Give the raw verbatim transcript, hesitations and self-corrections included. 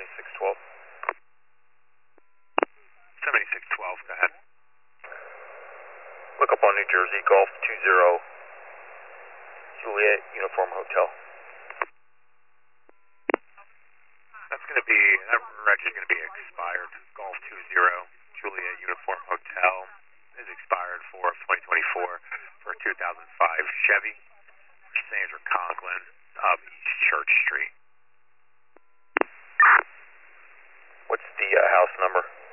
seventy-six twelve. seventy-six twelve, go ahead. Look up on New Jersey, Golf two zero, Juliet Uniform Hotel. That's going to be, that reg is going to be expired. Golf two zero, Juliet Uniform Hotel is expired for twenty twenty-four for a two thousand five Chevy, Sandra Conklin of East Church Street. What's the uh, house number?